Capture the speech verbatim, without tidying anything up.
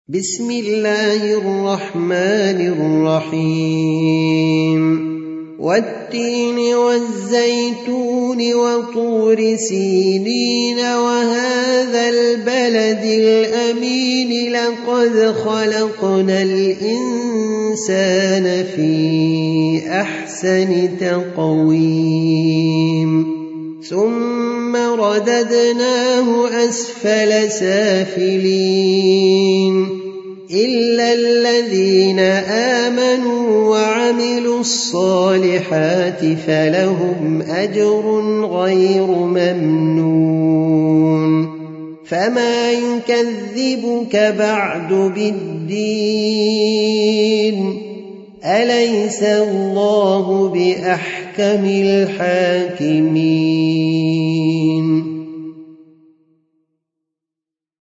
بسم الله الرحمن الرحيم والتين والزيتون وطور سينين وهذا البلد الأمين لقد خلقنا الإنسان في أحسن تقويم ثم رددناه أسفل سافلين إلا الذين آمنوا وعملوا الصالحات فلهم أجر غير ممنون فما يكذبك بعد بالدين أليس الله بأحكم الحاكمين